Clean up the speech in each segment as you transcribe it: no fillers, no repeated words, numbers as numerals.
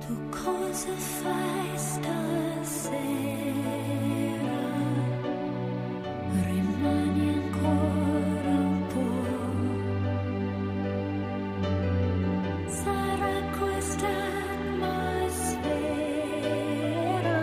Tu cosa fai stasera? Rimani ancora un po'. Sarà questa atmosfera,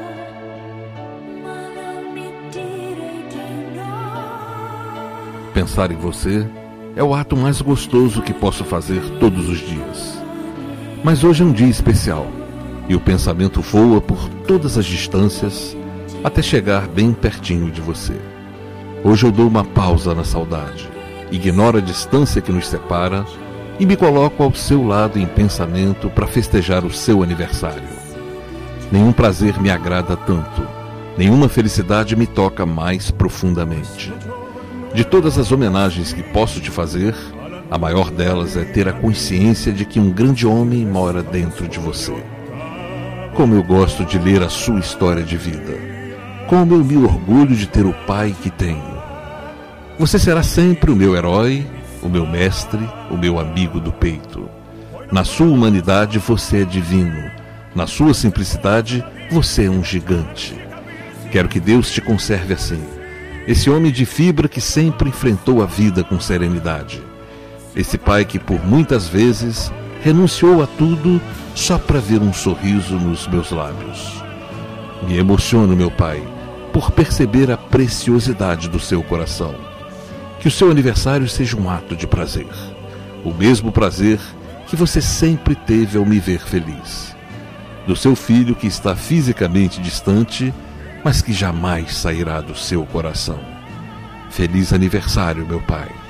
ma non mi dire di no. Pensar em você é o ato mais gostoso que posso fazer todos os dias. Mas hoje é um dia especial e o pensamento voa por todas as distâncias até chegar bem pertinho de você. Hoje eu dou uma pausa na saudade, ignoro a distância que nos separa e me coloco ao seu lado em pensamento para festejar o seu aniversário. Nenhum prazer me agrada tanto, nenhuma felicidade me toca mais profundamente. De todas as homenagens que posso te fazer, a maior delas é ter a consciência de que um grande homem mora dentro de você. Como eu gosto de ler a sua história de vida. Como eu me orgulho de ter o pai que tenho. Você será sempre o meu herói, o meu mestre, o meu amigo do peito. Na sua humanidade você é divino. Na sua simplicidade você é um gigante. Quero que Deus te conserve assim. Esse homem de fibra que sempre enfrentou a vida com serenidade. Esse pai que por muitas vezes renunciou a tudo só para ver um sorriso nos meus lábios. Me emociono, meu pai, por perceber a preciosidade do seu coração. Que o seu aniversário seja um ato de prazer. O mesmo prazer que você sempre teve ao me ver feliz. Do seu filho que está fisicamente distante, mas que jamais sairá do seu coração. Feliz aniversário, meu pai.